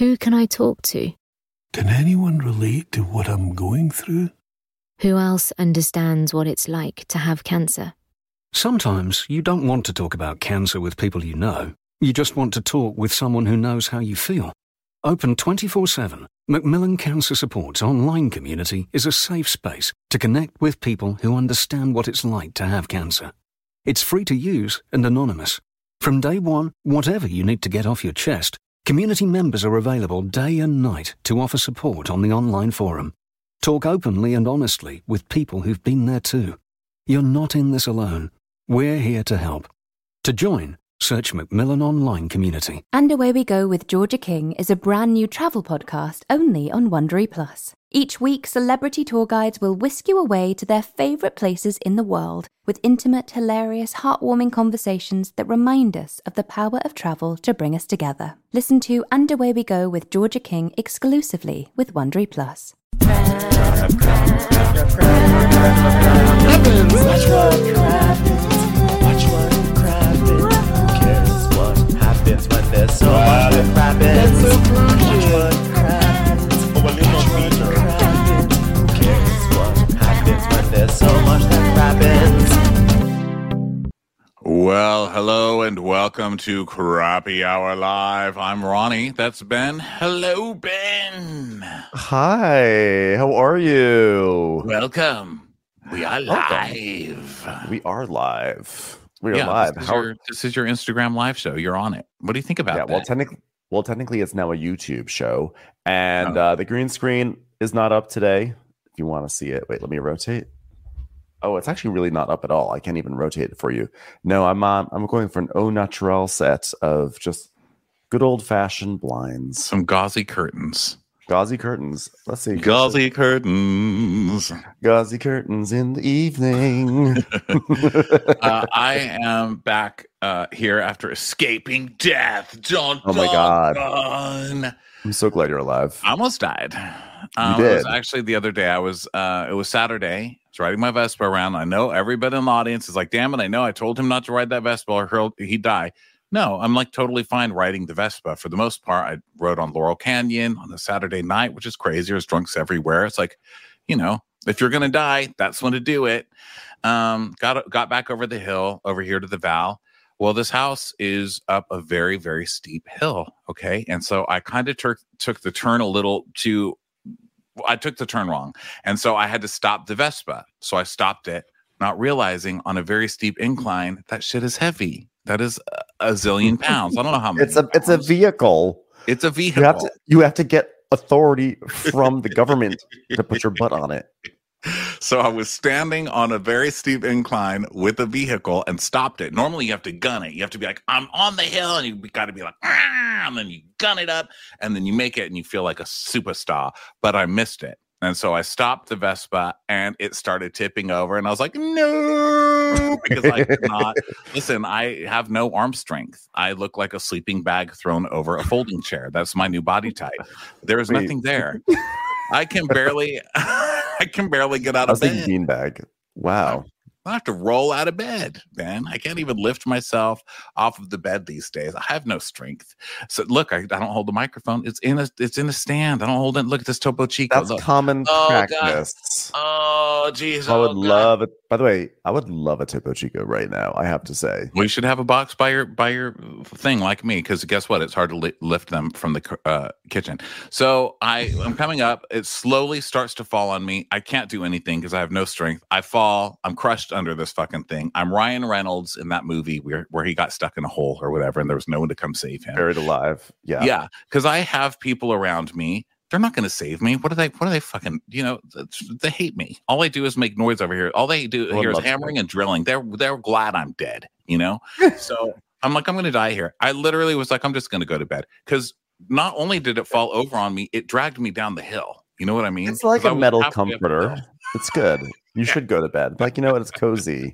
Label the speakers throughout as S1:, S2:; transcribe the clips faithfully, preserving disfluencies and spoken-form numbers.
S1: Who can I talk to?
S2: Can anyone relate to what I'm going through?
S1: Who else understands what it's like to have cancer?
S3: Sometimes you don't want to talk about cancer with people you know. You just want to talk with someone who knows how you feel. Open twenty-four seven, Macmillan Cancer Support's online community is a safe space to connect with people who understand what it's like to have cancer. It's free to use and anonymous. From day one, whatever you need to get off your chest, community members are available day and night to offer support on the online forum. Talk openly and honestly with people who've been there too. You're not in this alone. We're here to help. To join, search Macmillan Online Community.
S4: And Away We Go with Georgia King is a brand new travel podcast only on Wondery Plus. Each week, celebrity tour guides will whisk you away to their favourite places in the world with intimate, hilarious, heartwarming conversations that remind us of the power of travel to bring us together. Listen to And Away We Go with Georgia King exclusively with Wondery Plus.
S5: Happens when there's so much that happens. Watch what happens. Watch what happens. Who cares what happens when there's so much that happens?
S6: Well, hello and welcome to Crappy Hour Live. I'm Ronnie. That's Ben. Hello, Ben.
S7: Hi. How are you?
S6: Welcome. We are live.
S7: Welcome. We are live. We are
S6: yeah,
S7: live.
S6: This is,
S7: How...
S6: your, this is your Instagram live show. You're on it. What do you think about
S7: yeah,
S6: that?
S7: Well, technically, well, technically, it's now a YouTube show, and
S6: oh.
S7: uh, the green screen is not up today. If you want to see it, wait, let me rotate. Oh, it's actually really not up at all. I can't even rotate it for you. No, I'm on. I'm going for an au naturel set of just good old fashioned blinds,
S6: some gauzy curtains.
S7: Gauzy curtains. Let's see.
S6: Gauzy curtains.
S7: Gauzy curtains in the evening.
S6: uh, I am back uh, here after escaping death. Dun,
S7: oh my
S6: dun,
S7: God.
S6: Dun.
S7: I'm so glad you're alive.
S6: I almost died. Um,
S7: you did.
S6: It was actually the other day. I was. Uh, it was Saturday. I was riding my Vespa around. I know everybody in the audience is like, damn it, I know I told him not to ride that Vespa or he'll, he'd die. No, I'm like totally fine riding the Vespa. For the most part, I rode on Laurel Canyon on a Saturday night, which is crazy. There's drunks everywhere. It's like, you know, if you're going to die, that's when to do it. Um, got got back over the hill, over here to the Val. Well, this house is up a very, very steep hill. Okay. And so I kind of took took the turn a little too, I took the turn wrong. And so I had to stop the Vespa. So I stopped it, not realizing on a very steep incline, that shit is heavy. That is a zillion pounds. I don't know how many.
S7: It's a it's a vehicle.
S6: It's a vehicle.
S7: You have to you have to get authority from the government to put your butt on it.
S6: So I was standing on a very steep incline with a vehicle and stopped it. Normally you have to gun it. You have to be like, I'm on the hill, and you got to be like, ah, and then you gun it up, and then you make it, and you feel like a superstar. But I missed it. And so I stopped the Vespa and it started tipping over. And I was like, no, because I could not. Listen, I have no arm strength. I look like a sleeping bag thrown over a folding chair. That's my new body type. There is
S7: Wait.
S6: nothing there. I can barely, I can barely get out
S7: I
S6: of
S7: was
S6: bed.
S7: thinking beanbag. Wow.
S6: I have to roll out of bed, man. I can't even lift myself off of the bed these days. I have no strength. So look, I, I don't hold the microphone. It's in a it's in a stand. I don't hold it. Look at this Topo Chico.
S7: That's
S6: look.
S7: common
S6: Oh,
S7: practice.
S6: Oh, geez.
S7: I would
S6: oh,
S7: love it. By the way, I would love a Topo Chico right now. I have to say,
S6: we should have a box by your by your thing, like me, because guess what? It's hard to li- lift them from the uh, kitchen. So I I'm coming up. It slowly starts to fall on me. I can't do anything because I have no strength. I fall. I'm crushed under this fucking thing. I'm Ryan Reynolds in that movie where where he got stuck in a hole or whatever, and there was no one to come save him.
S7: buried alive. Yeah,
S6: Yeah, because I have people around me. They're not going to save me. What are they? What are they fucking? You know, they hate me. All I do is make noise over here. All they do
S7: Everyone
S6: here is
S7: loves
S6: hammering
S7: me.
S6: and drilling. They're they're glad I'm dead. You know. So I'm like, I'm going to die here. I literally was like, I'm just going to go to bed because not only did it fall over on me, it dragged me down the hill. You know what I mean?
S7: It's like
S6: 'Cause I
S7: a
S6: was
S7: metal
S6: halfway up the
S7: comforter.
S6: hill.
S7: It's good. You should go to bed. Like, you know what? It's cozy.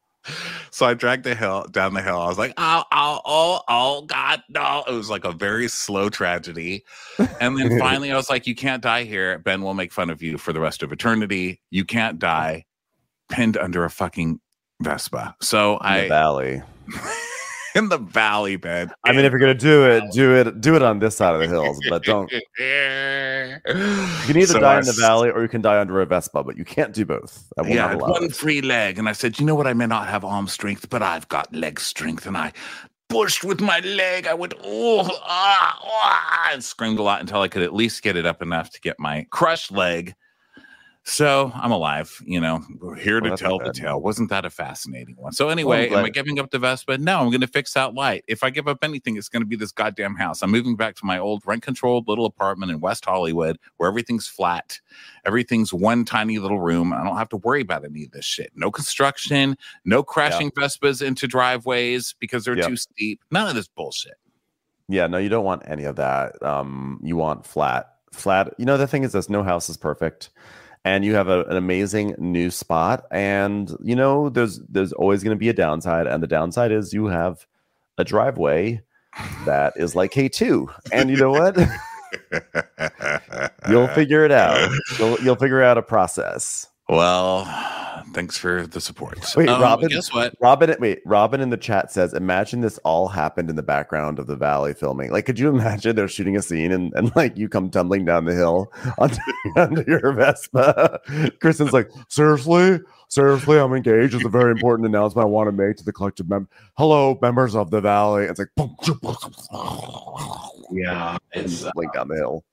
S6: So I dragged the hill down the hill. I was like, oh, oh, oh, oh, God, no. It was like a very slow tragedy. And then finally I was like, you can't die here. Ben will make fun of you for the rest of eternity. You can't die pinned under a fucking Vespa. So
S7: In the
S6: I,
S7: valley.
S6: in the valley, man.
S7: I mean, if you're gonna do it, do it, do it on this side of the hills, but don't. You can either
S6: So
S7: die
S6: I
S7: in the
S6: s-
S7: valley or you can die under a Vespa, but you can't do both. I will
S6: Yeah, I
S7: not
S6: had
S7: allow
S6: one
S7: it.
S6: free leg, and I said, you know what? I may not have arm strength, but I've got leg strength, and I pushed with my leg. I went, oh, ah, ah, and screamed a lot until I could at least get it up enough to get my crushed leg. So I'm alive, you know, we're here
S7: Well,
S6: to
S7: that's
S6: tell
S7: not
S6: the
S7: bad.
S6: tale. Wasn't that a fascinating one? So anyway,
S7: glad-
S6: am I giving up the Vespa? No, I'm going to fix that light. If I give up anything, it's going to be this goddamn house. I'm moving back to my old rent-controlled little apartment in West Hollywood where everything's flat. Everything's one tiny little room. I don't have to worry about any of this shit. No construction, no crashing Vespas into driveways because they're
S7: Yeah.
S6: too steep. None of this bullshit.
S7: Yeah, no, you don't want any of that. Um, you want flat, flat. You know, the thing is, this no house is perfect, and you have a, an amazing new spot. And you know, there's there's always going to be a downside, and the downside is you have a driveway that is like K two. And you know what? You'll figure it out. You'll you'll figure out a process.
S6: Well, thanks for the support.
S7: Wait,
S6: Um,
S7: Robin.
S6: Guess what?
S7: Robin, wait, Robin in the chat says, imagine this all happened in the background of the valley filming. Like, could you imagine they're shooting a scene and, and like you come tumbling down the hill onto, onto your Vespa? Kristen's like, seriously? Seriously, I'm engaged. It's a very important announcement I want to make to the collective member. Hello, members of the valley. It's like, boom,
S6: Yeah, it's,
S7: like down the hill.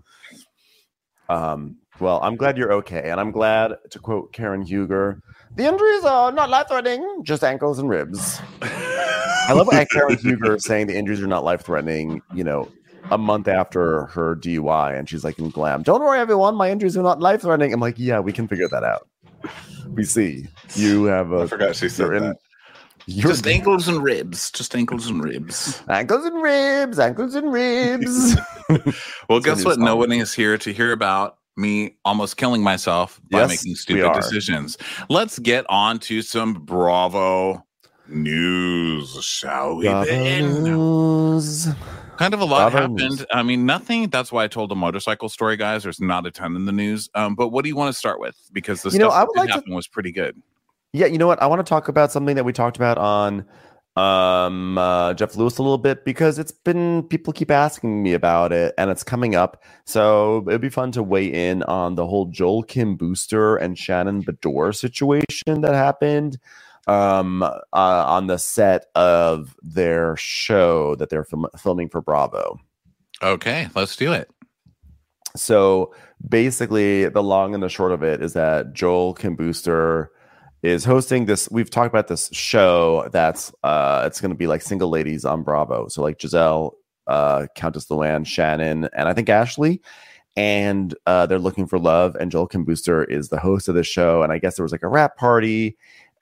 S7: Um, well, I'm glad you're okay. And I'm glad, to quote Karen Huger, the injuries are not life-threatening, just ankles and ribs. I love how Karen Huger is saying the injuries are not life-threatening, you know, a month after her D U I. And she's like in glam, don't worry, everyone, my injuries are not life-threatening. I'm like, yeah, we can figure that out. We see. You have a...
S6: I forgot she said
S7: you're in-
S6: that.
S7: You're
S6: Just ankles and ribs. Just ankles and ribs.
S7: ankles and ribs, ankles and ribs.
S6: Well,
S7: That's
S6: guess
S7: a new
S6: what? No
S7: song.
S6: one is here to hear about me almost killing myself by
S7: Yes,
S6: making
S7: we
S6: stupid
S7: are.
S6: decisions. Let's get on to some Bravo news, shall we? then?
S7: News.
S6: Kind of a lot
S7: Bravo
S6: happened.
S7: news.
S6: I mean, nothing. That's why I told the motorcycle story, guys. There's not a ton in the news. Um, but what do you want to start with? Because the
S7: You know,
S6: stuff
S7: I
S6: that
S7: would
S6: did
S7: like to-
S6: happen was pretty good.
S7: Yeah, you know what? I want to talk about something that we talked about on um uh Jeff Lewis a little bit, because it's been, people keep asking me about it and it's coming up. So it'd be fun to weigh in on the whole Joel Kim Booster and Shannon Bedore situation that happened um uh, on the set of their show that they're film- filming for Bravo.
S6: Okay, let's do it.
S7: So basically, the long and the short of it is that Joel Kim Booster is hosting this. We've talked about this show that's uh, it's going to be like single ladies on Bravo. So like Giselle, uh, Countess Luann, Shannon, and I think Ashley. And uh, they're looking for love. And Joel Kim Booster is the host of the show. And I guess there was like a rap party,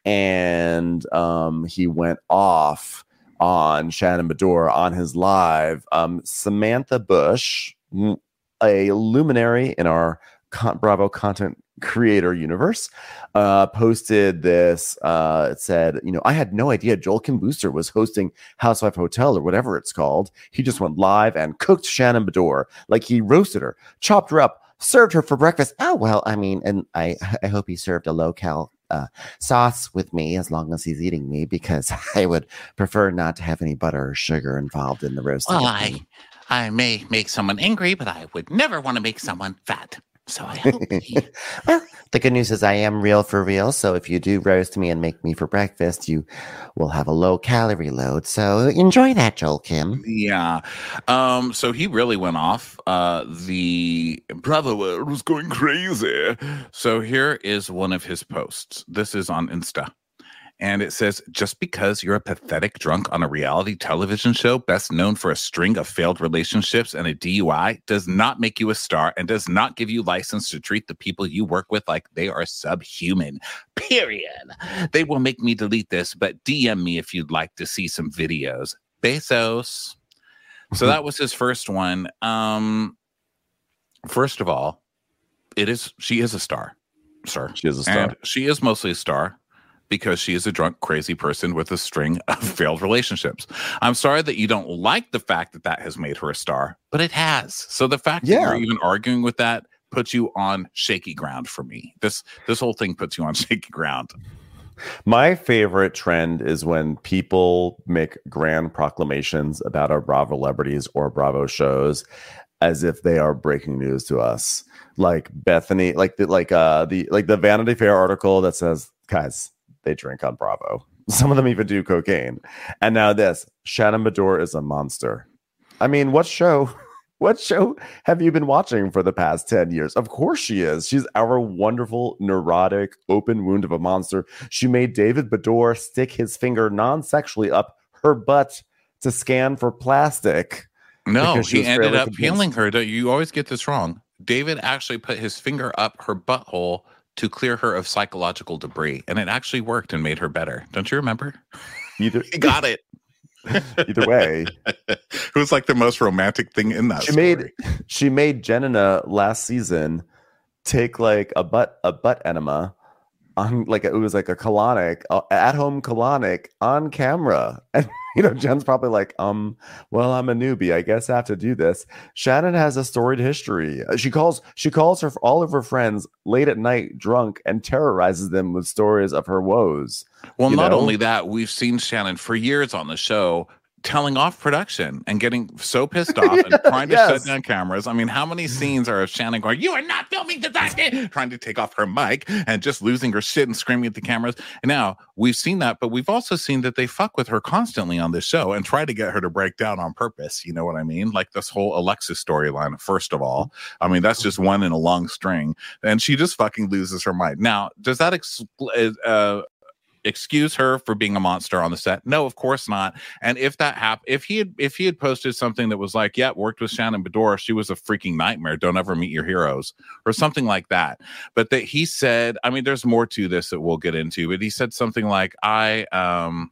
S7: and um, he went off on Shannon Bedore on his live. Um, Samantha Bush, a luminary in our con- Bravo content creator universe, uh, posted this. Uh, it said, you know, I had no idea Joel Kim Booster was hosting Housewife Hotel or whatever it's called. He just went live and cooked Shannon Bedore. Like, he roasted her, chopped her up, served her for breakfast. Oh, well, I mean, and I, I hope he served a low-cal uh, sauce with me as long as he's eating me, because I would prefer not to have any butter or sugar involved in the roasting.
S6: Well,
S7: of
S6: I,
S7: me.
S6: I may make someone angry, but I would never want to make someone fat. So I hope he...
S7: Well, the good news is I am real for real. So if you do roast me and make me for breakfast, you will have a low calorie load. So enjoy that, Joel Kim.
S6: Yeah. Um, so he really went off. Uh, the Bravo world was going crazy. So here is one of his posts. This is on Insta. And it says, just because you're a pathetic drunk on a reality television show best known for a string of failed relationships and a D U I does not make you a star and does not give you license to treat the people you work with like they are subhuman. Period. They will make me delete this, but D M me if you'd like to see some videos. Bezos. So that was his first one. Um, first of all, it is she is a star, sir.
S7: She is a star.
S6: And she is mostly a star because she is a drunk, crazy person with a string of failed relationships. I'm sorry that you don't like the fact that that has made her a star, but it has. So the fact
S7: Yeah.
S6: that you're even arguing with that puts you on shaky ground for me. This this whole thing puts you on shaky ground.
S7: My favorite trend is when people make grand proclamations about our Bravo celebrities or Bravo shows as if they are breaking news to us. Like Bethany, like the like uh the like the Vanity Fair article that says, guys, they drink on Bravo. Some of them even do cocaine. And now this, Shannon Beador is a monster. I mean, what show? What show have you been watching for the past ten years? Of course she is. She's our wonderful, neurotic, open wound of a monster. She made David Beador stick his finger non-sexually up her butt to scan for plastic.
S6: No, he ended up peeling her. You always get this wrong. David actually put his finger up her butthole to clear her of psychological debris. And it actually worked and made her better. Don't you remember?
S7: Either,
S6: he got it.
S7: Either way.
S6: It was like the most romantic thing in that
S7: she
S6: story.
S7: made she made Jenna last season take like a butt a butt enema on like a, it was like a colonic uh, at home colonic on camera. And you know, Jen's probably like, um, well, I'm a newbie. I guess I have to do this. Shannon has a storied history. She calls she calls her all of her friends late at night drunk and terrorizes them with stories of her woes.
S6: Well,
S7: you
S6: not
S7: know?
S6: only that, we've seen Shannon for years on the show telling off production and getting so pissed off and trying to
S7: Yes.
S6: shut down cameras. I mean, how many scenes are of Shannon going, you are not filming this, I did, trying to take off her mic and just losing her shit and screaming at the cameras. And now we've seen that, but we've also seen that they fuck with her constantly on this show and try to get her to break down on purpose. You know what I mean? Like this whole Alexis storyline, first of all. I mean, that's just one in a long string. And she just fucking loses her mind. Now, does that expl- uh, excuse her for being a monster on the set? No, of course not. And if that happened, if he had if he had posted something that was like, yeah, worked with Shannon Beador, she was a freaking nightmare, don't ever meet your heroes, or something like that. But that he said, I mean, there's more to this that we'll get into, but he said something like, I um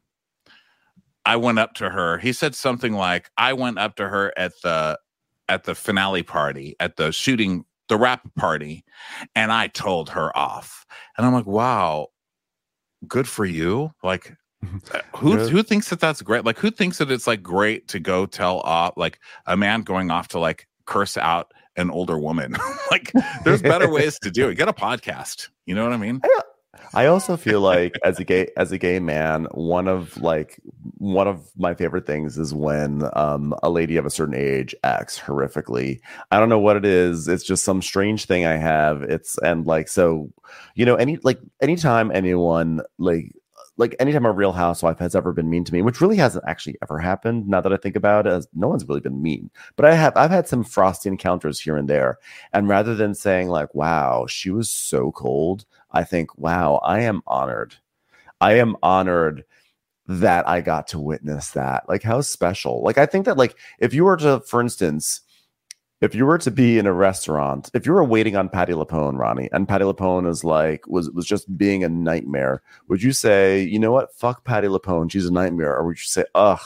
S6: I went up to her. He said something like, I went up to her at the at the finale party, at the shooting, the wrap party, and I told her off. And I'm like, wow, good for you. Like, who
S7: Yeah.
S6: who thinks that that's great? Like, who thinks that it's like great to go tell off, like a man going off to like curse out an older woman? Like, there's better ways to do it. Get a podcast. You know what I mean?
S7: I also feel like as a gay as a gay man, one of like one of my favorite things is when um, a lady of a certain age acts horrifically. I don't know what it is. It's just some strange thing I have. It's and like so, you know, any like anytime anyone like like anytime a Real Housewife has ever been mean to me, which really hasn't actually ever happened. Now that I think about it, as no one's really been mean, but I have I've had some frosty encounters here and there. And rather than saying like, "Wow, she was so cold," I think, wow, I am honored. I am honored that I got to witness that. Like, how special. Like, I think that, like, if you were to, for instance, if you were to be in a restaurant, if you were waiting on Patti LuPone, Ronnie, and Patti LuPone is like, was was just being a nightmare, would you say, you know what, fuck Patti LuPone, she's a nightmare? Or would you say, ugh,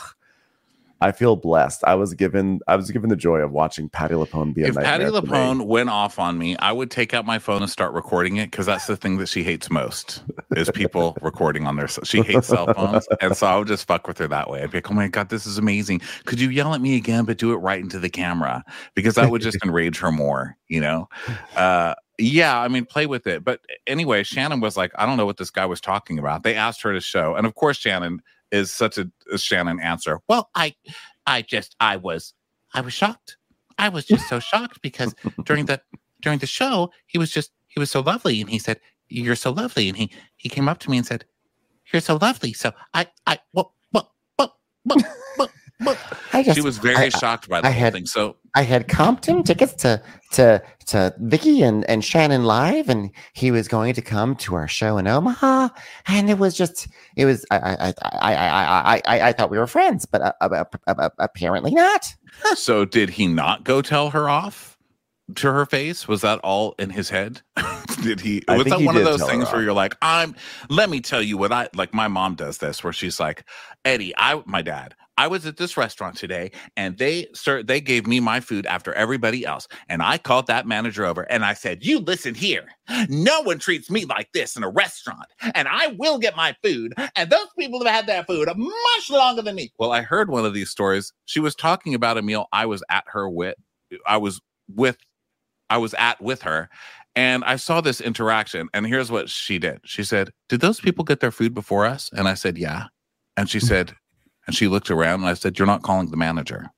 S7: I feel blessed. I was given I was given the joy of watching Patti LuPone be a
S6: If Patti
S7: nightmare. to me.
S6: LuPone went off on me, I would take out my phone and start recording it, because that's the thing that she hates most is people recording on their. She hates cell phones, and so I would just fuck with her that way. I'd be like, "Oh my god, this is amazing! Could you yell at me again, but do it right into the camera?" Because that would just enrage her more. You know. Uh, Yeah, I mean, play with it. But anyway, Shannon was like, I don't know what this guy was talking about. They asked her to show. And of course, Shannon is such a, a Shannon answer. Well, I, I just, I was, I was shocked. I was just so shocked because during the, during the show, he was just, he was so lovely. And he said, you're so lovely. And he, he came up to me and said, you're so lovely. So I, I, what, what, what, what, what, what?
S8: I just,
S6: She was very
S8: I-
S6: shocked by the
S8: I
S6: whole
S8: had-
S6: thing. So
S8: I had comped him tickets to to to Vicky and, and Shannon live, and he was going to come to our show in Omaha, and it was just it was I I I I I I, I, I thought we were friends, but uh, uh, uh, uh, apparently not.
S6: So did he not go tell her off to her face? Was that all in his head? Did he,
S7: I
S6: was
S7: think
S6: that
S7: he
S6: one of
S7: did
S6: those
S7: tell her
S6: things where
S7: off.
S6: you're like, I'm, let me tell you what I, like my mom does this, where she's like, Eddie, I, my dad, I was at this restaurant today and they, sir, they gave me my food after everybody else. And I called that manager over and I said, you listen here. No one treats me like this in a restaurant, and I will get my food. And those people have had their food much longer than me. Well, I heard one of these stories. She was talking about a meal I was at her with, I was with, I was at with her, And I saw this interaction, and here's what she did. She said, "Did those people get their food before us?" And I said, "Yeah." And she said, and she looked around, and I said, "You're not calling the manager."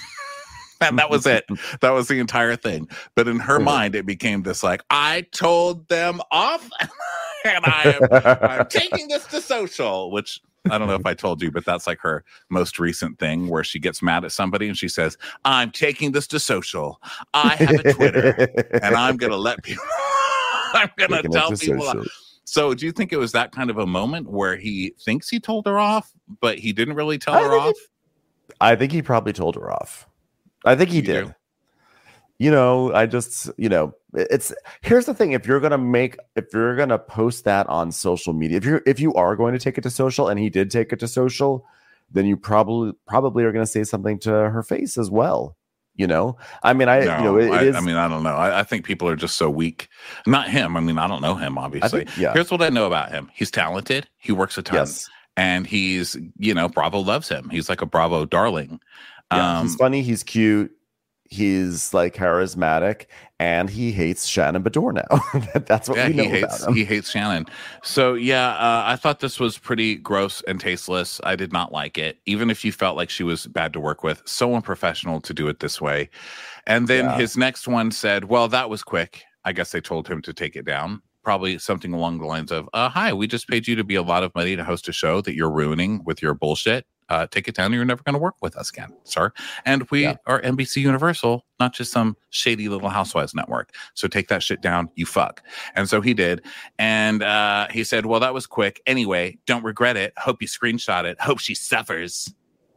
S6: And that was it. That was the entire thing. But in her mind, it became this like, I told them off, and I am, I'm taking this to social, which I don't know if I told you, but that's like her most recent thing where she gets mad at somebody and she says, "I'm taking this to social. I have a Twitter and I'm going to let people, I'm going to tell people." Social. So do you think it was that kind of a moment where he thinks he told her off, but he didn't really tell
S7: I
S6: her off?
S7: He, I think he probably told her off. I think he you did. Do? You know, I just, you know, it's here's the thing. If you're going to make, if you're going to post that on social media, if you're, if you are going to take it to social, and he did take it to social, then you probably, probably are going to say something to her face as well. You know, I mean, I,
S6: no,
S7: you know, it,
S6: I,
S7: it is,
S6: I mean, I don't know. I, I think people are just so weak. Not him. I mean, I don't know him, obviously.
S7: Think, yeah.
S6: Here's what I know about him. He's talented. He works a ton.
S7: Yes.
S6: And he's, you know, Bravo loves him. He's like a Bravo darling.
S7: Yeah,
S6: um,
S7: he's funny. He's cute. He's like charismatic, and he hates Shannon Beador now. That's what
S6: yeah,
S7: we know
S6: he hates,
S7: about him.
S6: He hates Shannon. So yeah, uh, I thought this was pretty gross and tasteless. I did not like it. Even if you felt like she was bad to work with, so unprofessional to do it this way. And then
S7: yeah.
S6: his next one said, "Well, that was quick." I guess they told him to take it down. Probably something along the lines of, uh, "Hi, we just paid you to be a lot of money to host a show that you're ruining with your bullshit. Uh, take it down, or you're never going to work with us again, sir. And we yeah. are N B C Universal, not just some shady little Housewives network. So take that shit down, you fuck." And so he did. And uh, he said, "Well, that was quick. Anyway, don't regret it. Hope you screenshot it. Hope she suffers."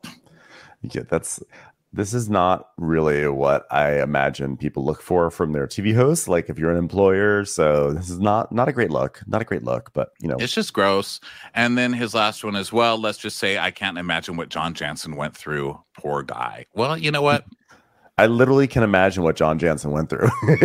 S7: Yeah, that's... This is not really what I imagine people look for from their T V hosts. Like if you're an employer, so this is not not a great look, not a great look, but you know,
S6: it's just gross. And then his last one as well. Let's just say I can't imagine what John Jansen went through. Poor guy. Well, you know what?
S7: I literally can imagine what John Jansen went through.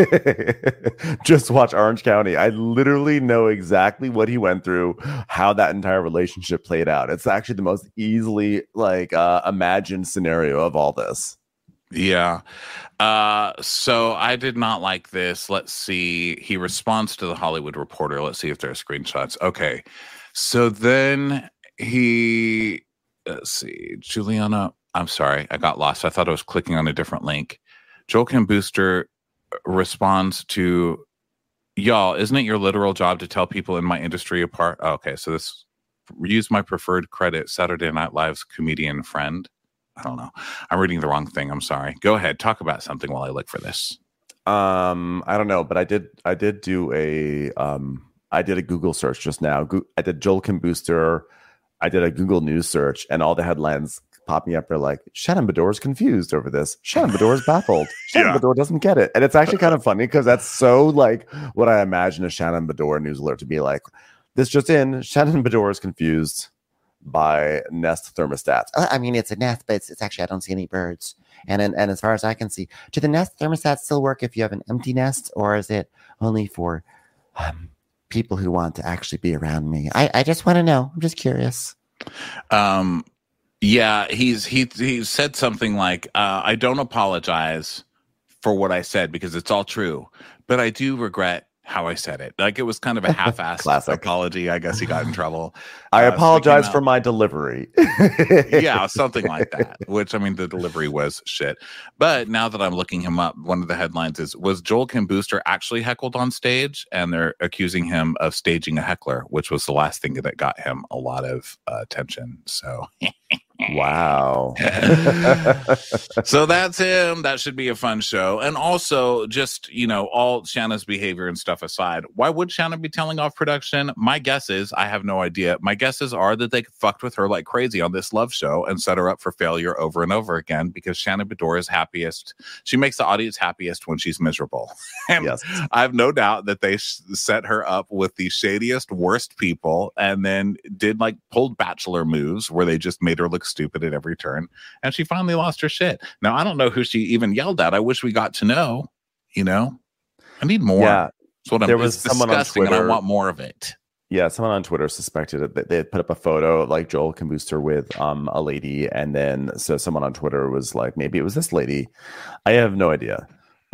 S7: Just watch Orange County. I literally know exactly what he went through, how that entire relationship played out. It's actually the most easily like uh, imagined scenario of all this.
S6: Yeah. Uh, so I did not like this. Let's see. He responds to the Hollywood Reporter. Let's see if there are screenshots. Okay. So then he, let's see, Juliana. I'm sorry, I got lost. I thought I was clicking on a different link. Joel Kim Booster responds to, "Y'all, isn't it your literal job to tell people in my industry apart?" Oh, okay, so this, "Use my preferred credit, Saturday Night Live's comedian friend." I don't know. I'm reading the wrong thing. I'm sorry. Go ahead. Talk about something while I look for this.
S7: Um, I don't know, but I did. I did do a. Um, I did a Google search just now. Go- I did Joel Kim Booster. I did a Google News search, and all the headlines pop me up. They're like, "Shannon Beador is confused over this. Shannon Beador is baffled. Shannon yeah. Beador doesn't get it." And it's actually kind of funny because that's so like what I imagine a Shannon Beador news alert to be like. This just in: Shannon Beador is confused by Nest thermostats.
S8: I mean, it's a Nest, but it's, it's actually I don't see any birds. And, and and as far as I can see, do the Nest thermostats still work if you have an empty nest, or is it only for um, people who want to actually be around me? I, I just want to know. I'm just curious.
S6: Um. Yeah, he's he he said something like, uh, "I don't apologize for what I said because it's all true, but I do regret how I said it." Like it was kind of a half-assed apology. I guess he got in trouble.
S7: I
S6: uh,
S7: apologize
S6: so
S7: for my delivery.
S6: Yeah, something like that. Which I mean, the delivery was shit. But now that I'm looking him up, one of the headlines is, "Was Joel Kim Booster actually heckled on stage?" And they're accusing him of staging a heckler, which was the last thing that got him a lot of uh, attention. So.
S7: Wow.
S6: So that's him. That should be a fun show. And also, just, you know, all Shanna's behavior and stuff aside, why would Shanna be telling off production? My guess is, I have no idea. My guesses are that they fucked with her like crazy on this love show and set her up for failure over and over again, because Shanna Beador is happiest. She makes the audience happiest when she's miserable. And
S7: yes.
S6: I have no doubt that they sh- set her up with the shadiest, worst people, and then did like pulled Bachelor moves where they just made her look stupid at every turn, and she finally lost her shit. Now I don't know who she even yelled at. I wish we got to know. You know, I need more.
S7: Yeah,
S6: that's what I'm.
S7: There was someone on Twitter,
S6: and I want more of it.
S7: Yeah, someone on Twitter suspected that they had put up a photo like Joel Kim Booster with um a lady, and then so someone on Twitter was like, maybe it was this lady. I have no idea.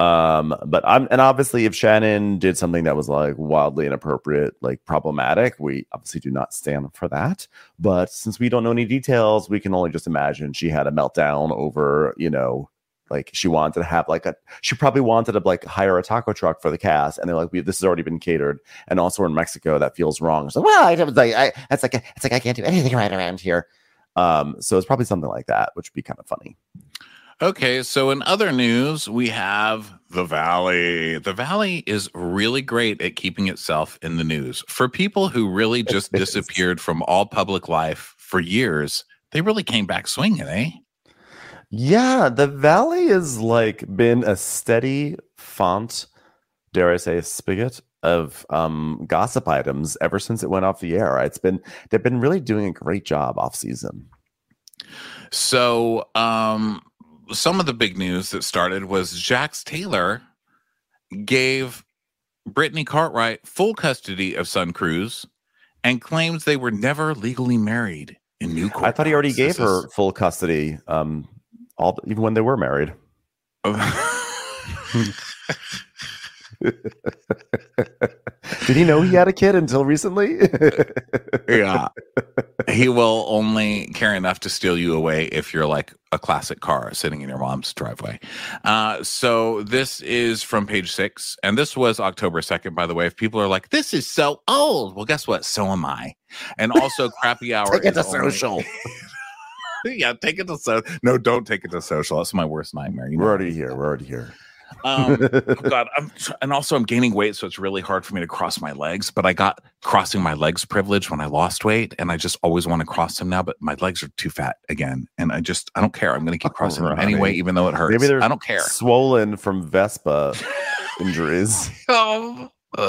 S7: Um, but I'm and obviously if Shannon did something that was like wildly inappropriate, like problematic, we obviously do not stand for that. But since we don't know any details, we can only just imagine she had a meltdown over, you know, like she wanted to have like a she probably wanted to like hire a taco truck for the cast, and they're like, we, this has already been catered, and also we're in Mexico, that feels wrong. So well, I was like, I it's like it's like I can't do anything right around here. Um, so it's probably something like that, which would be kind of funny.
S6: Okay, so in other news, we have The Valley. The Valley is really great at keeping itself in the news. For people who really just disappeared from all public life for years, they really came back swinging, eh?
S7: Yeah, The Valley has like been a steady font, dare I say, a spigot of um, gossip items ever since it went off the air. It's been they've been really doing a great job off season.
S6: So, um. Some of the big news that started was Jax Taylor gave Brittany Cartwright full custody of Sun Cruise and claims they were never legally married in new court.
S7: I thought he already gave
S6: this
S7: her
S6: is...
S7: full custody, um, all even when they were married. Did he know he had a kid until recently?
S6: Yeah. He will only care enough to steal you away if you're like a classic car sitting in your mom's driveway. Uh, so this is from Page Six, and this was October second, by the way. If people are like, this is so old, well, guess what? So am I. And also, Crappy Hour.
S7: Take it to
S6: only...
S7: social.
S6: Yeah, take it to social. No, don't take it to social. That's my worst nightmare. You know?
S7: We're already here. We're already here.
S6: um oh god I'm tr- and also I'm gaining weight, so it's really hard for me to cross my legs, but I got crossing my legs privilege when I lost weight, and I just always want to cross them now, but my legs are too fat again, and I just I don't care. I'm going to keep crossing them anyway, even though it hurts.
S7: Maybe they're
S6: I don't care.
S7: Swollen from Vespa injuries.
S6: um,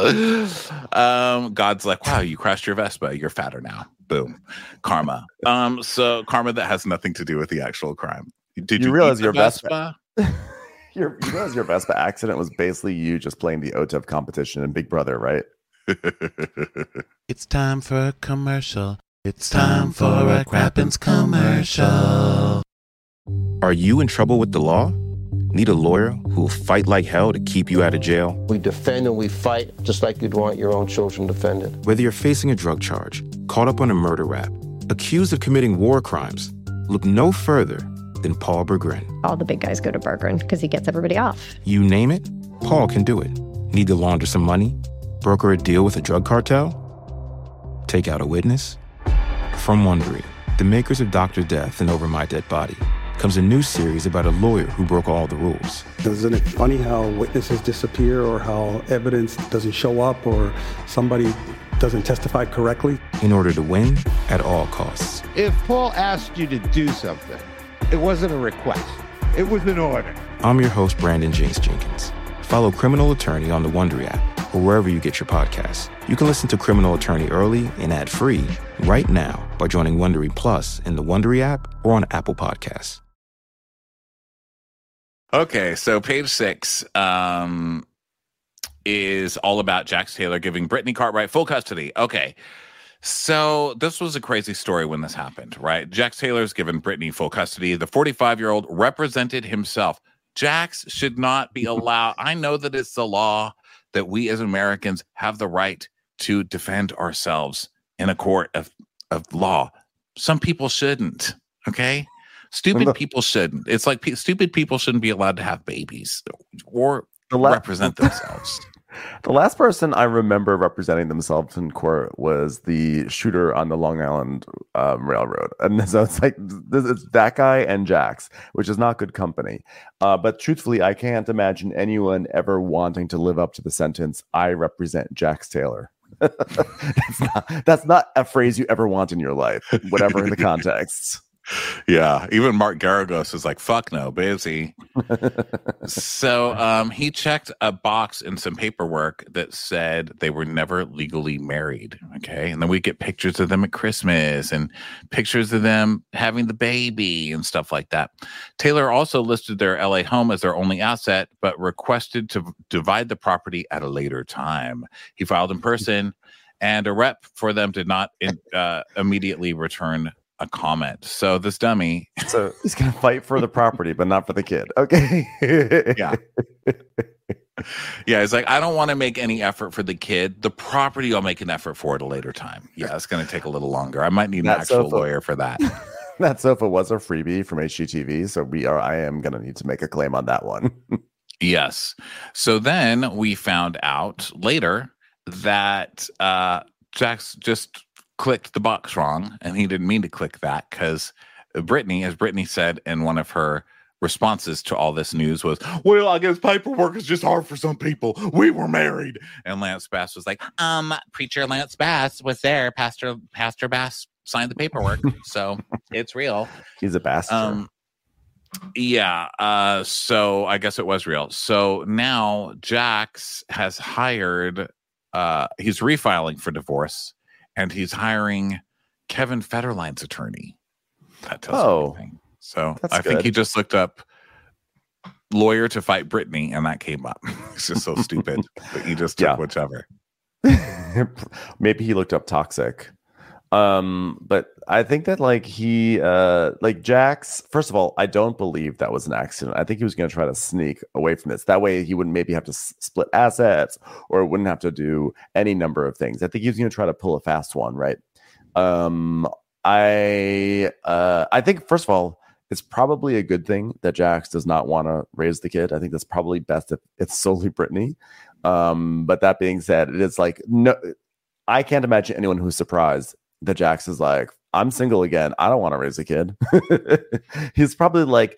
S6: God's like, wow, you crashed your Vespa, you're fatter now. Boom. Karma. Um so karma that has nothing to do with the actual crime. Did you,
S7: you realize your
S6: Vespa?
S7: Vespa? Your, you realize your Vespa accident was basically you just playing the O T E V competition in Big Brother, right?
S9: It's time for a commercial. It's time for a Crappens commercial.
S10: Are you in trouble with the law? Need a lawyer who will fight like hell to keep you out of jail?
S11: We defend and we fight just like you'd want your own children defended.
S10: Whether you're facing a drug charge, caught up on a murder rap, accused of committing war crimes, look no further than Paul Berggren.
S12: All the big guys go to Berggren because he gets everybody off.
S10: You name it, Paul can do it. Need to launder some money? Broker a deal with a drug cartel? Take out a witness? From Wondery, the makers of Doctor Death and Over My Dead Body, comes a new series about a lawyer who broke all the rules.
S13: Isn't it funny how witnesses disappear, or how evidence doesn't show up, or somebody doesn't testify correctly?
S10: In order to win at all costs.
S14: If Paul asked you to do something, it wasn't a request. It was an order.
S10: I'm your host, Brandon James Jenkins. Follow Criminal Attorney on the Wondery app or wherever you get your podcasts. You can listen to Criminal Attorney early and ad-free right now by joining Wondery Plus in the Wondery app or on Apple Podcasts.
S6: Okay, so Page Six um, is all about Jax Taylor giving Brittany Cartwright full custody. Okay. So this was a crazy story when this happened, right? Jax Taylor's given Brittany full custody. The forty-five-year-old represented himself. Jax should not be allowed. I know that it's the law that we as Americans have the right to defend ourselves in a court of, of law. Some people shouldn't, okay? Stupid people shouldn't. It's like pe- stupid people shouldn't be allowed to have babies or
S7: la-
S6: represent themselves.
S7: The last person I remember representing themselves in court was the shooter on the Long Island um, Railroad. And so it's like, this, it's that guy and Jax, which is not good company. Uh, but truthfully, I can't imagine anyone ever wanting to live up to the sentence, I represent Jax Taylor. that's, not, that's not a phrase you ever want in your life, whatever in the context.
S6: Yeah, even Mark Garagos is like, fuck no, busy. So um, he checked a box in some paperwork that said they were never legally married. Okay. And then we get pictures of them at Christmas and pictures of them having the baby and stuff like that. Taylor also listed their L A home as their only asset, but requested to divide the property at a later time. He filed in person, and a rep for them did not in, uh, immediately return a comment. So this dummy,
S7: so he's gonna fight for the property, but not for the kid. Okay.
S6: yeah. Yeah, it's like, I don't want to make any effort for the kid. The property, I'll make an effort for at a later time. Yeah, it's going to take a little longer. I might need an
S7: That
S6: actual
S7: sofa-
S6: lawyer for that.
S7: That sofa was a freebie from H G T V, so we are. I am gonna need to make a claim on that one.
S6: Yes. So then we found out later that uh, Jax just clicked the box wrong, and he didn't mean to click that because Brittany, as Brittany said in one of her responses to all this news, was, well, I guess paperwork is just hard for some people. We were married. And Lance Bass was like, um, preacher Lance Bass was there. Pastor Pastor Bass signed the paperwork. So it's real.
S7: He's a bastard.
S6: Um, yeah. Uh, so I guess it was real. So now Jax has hired, uh, he's refiling for divorce, and he's hiring Kevin Federline's attorney. That tells
S7: Oh.
S6: everything. So
S7: That's
S6: I think
S7: good.
S6: he just looked up lawyer to fight Brittany, and that came up. It's just so stupid. But he just took
S7: Yeah.
S6: whichever.
S7: Maybe he looked up toxic. Um, but I think that like he uh like Jax, first of all, I don't believe that was an accident. I think he was going to try to sneak away from this. That way he wouldn't maybe have to s- split assets, or wouldn't have to do any number of things. I think he was going to try to pull a fast one, right? Um I uh I think first of all, it's probably a good thing that Jax does not want to raise the kid. I think that's probably best if it's solely Brittany. Um, but that being said, it is like, no, I can't imagine anyone who's surprised that Jax is like, I'm single again. I don't want to raise a kid. He's probably like,